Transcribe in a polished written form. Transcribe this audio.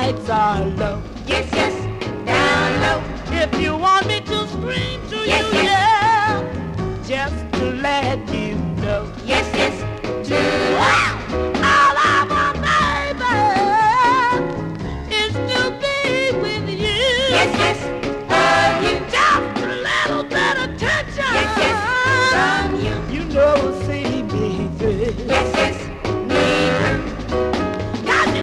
lights are low. Yes, yes, down low. If you want me to scream to Yes, you, yes. yeah, just to let you know. Yes, yes, to All I want, baby, is to be with you. yes, yes, love you. Just a little bit of touch